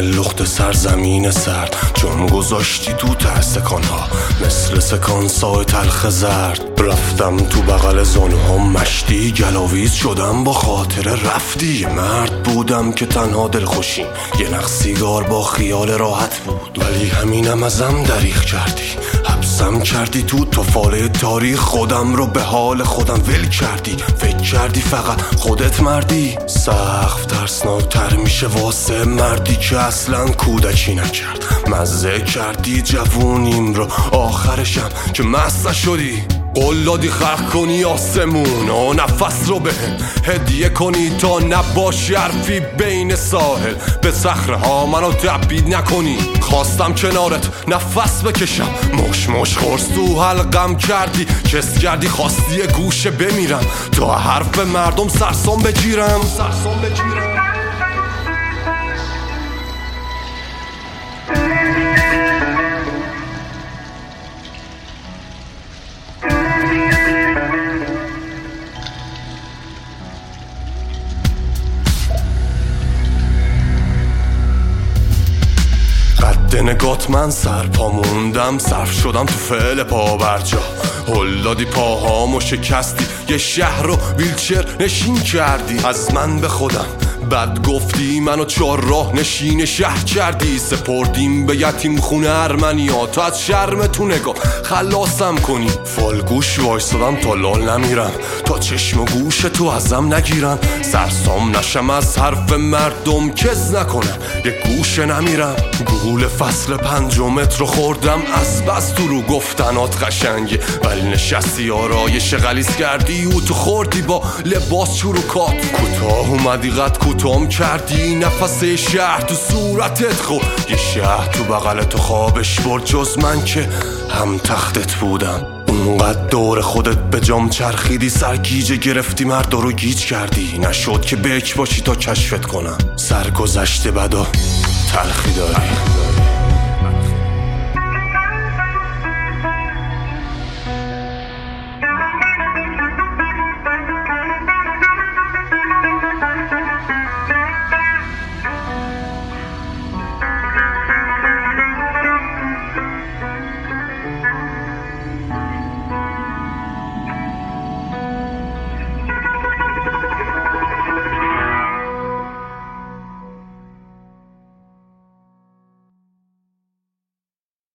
لخت سرزمین سرد، چون گذاشتی تو ته سکانها مثل سکانسای تلخ زرد. رفتم تو بغل زانوها مشتی، گلاویز شدم با خاطر رفتی. یه مرد بودم که تنها دلخوشیم یه نخ سیگار با خیال راحت بود، ولی همینم ازم دریغ کردی، حبسم کردی تو طفاله تاریخ. خودم رو به حال خودم ول کردی، فکر کردی فقط خودت مردی. سقف ترسناکتر میشه واسه مردی که اصلا کودکی نکرد. مزه کردی جوونیم رو آخرشم که مست نشدی. قول دادی خلق کنی آسمون و نفس رو بهم هدیه کنی تا نباشی حرفی بین ساحل. به صخره ها منو تبعید نکنی، خواستم کنارت نفس بکشم. مش مش خورس تو حلقم کردی، کس کردی خواستی گوشه بمیرم تا حرف مردم سرسام بگیرم. نگات من سرپا موندم، صرف شدم تو فعل پا برجا. هل دادی پاهامو شکستی، یه شهر رو ویلچر نشین کردی. از من به خودم بد گفتی، منو چهار راه نشین شهر کردی. سپردیم به یتیم خونه ارمنیا تا از شرم تو نگاه خلاصم کنی. فالگوش وایستادم تا لال نمیرم، تا چشم و گوش تو ازم نگیرن. سرسام نشم از حرف مردم، کز نکنم یه گوشه نمیرم. گول فصل پنجمت رو خوردم، از بس تو رو گفتنات قشنگه، ولی نشستی آرایش غلیظ کردی و تو خوردی با لباس چروکات. کوتاه اومدی قد کوتام کردی، نفس شهر تو صورتت خو. یه شهر تو بغل تو خوابش برد، جز من که هم تختت بودم. اونقدر دور خودت به جام چرخیدی، سرگیجه گرفتی مرد رو گیج کردی. نشد که بک باشی تا کشفت کنم، سرگذشته بدا تلخی داری.